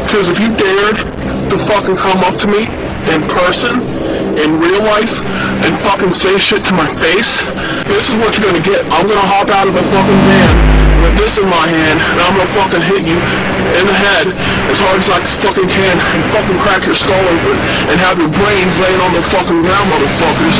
Because if you dared to fucking come up to me in person, in real life, and fucking say shit to my face, this is what you're gonna get. I'm gonna hop out of the fucking van with this in my hand, and I'm gonna fucking hit you in the head as hard as I fucking can, and fucking crack your skull open, and have your brains laying on the fucking ground, motherfuckers.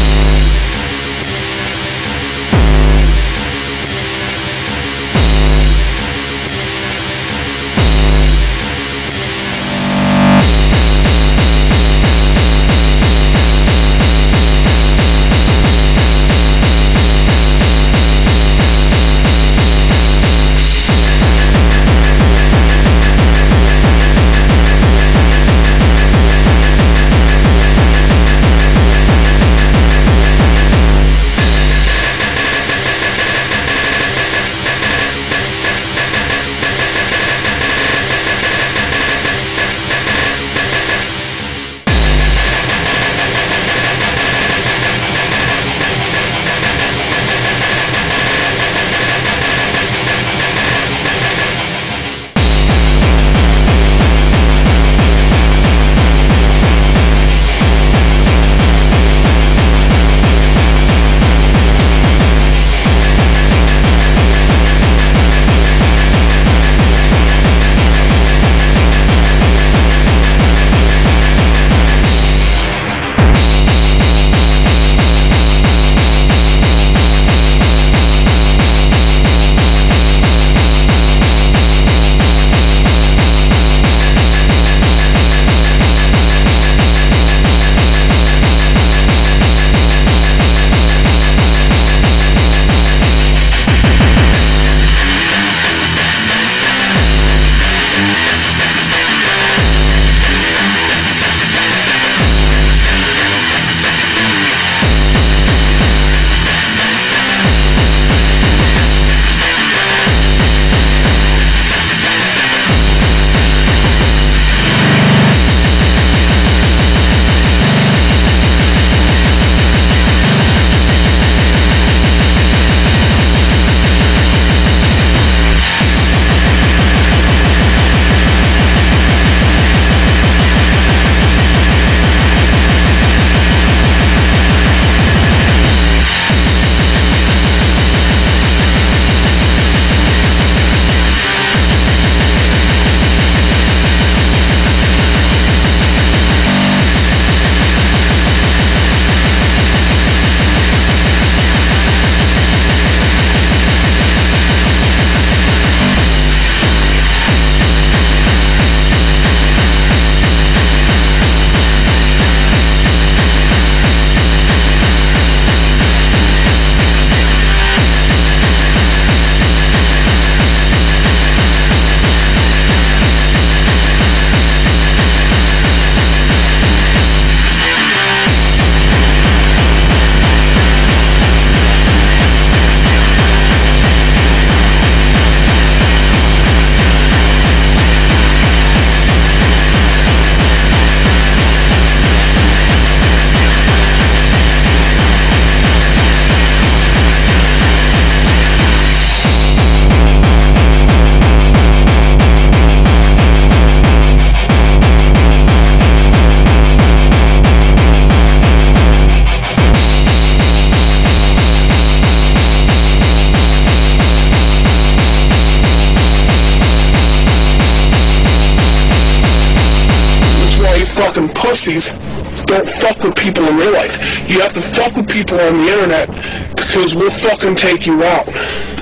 Fucking pussies don't fuck with people in real life. You have to fuck with people on the internet because we'll fucking take you out.